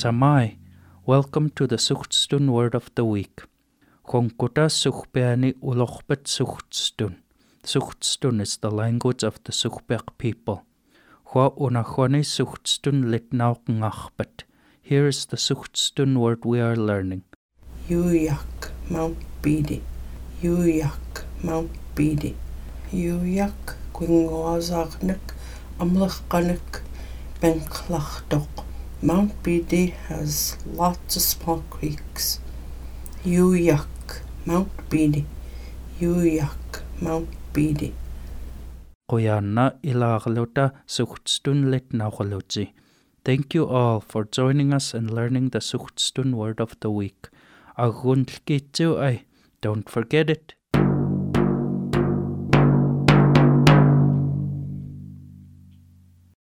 Tamai, welcome to the Suhtstun Word of the Week. Khonkuta Sukhpeani Ulokhpet Suhtstun. Suhtstun is the language of the Sukhpek people. Hwa unachoni Suhtstun litnauk ngachpet. Here is the Suhtstun word we are learning. Yuyak, Mount Beatty. Yuyak, Mount Beatty. Yuyak, Gwingwazagnik, Amlachkanik, Benklachdok. Mount Beatty has lots of small creeks. Yuyak, Mount Beatty. Yuyak, Mount Beatty. Qoyanna ilagluta Suhtstun litnaugaluti. Thank you all for joining us and learning the Suhtstun word of the week. Aguntlkitu ay, don't forget it.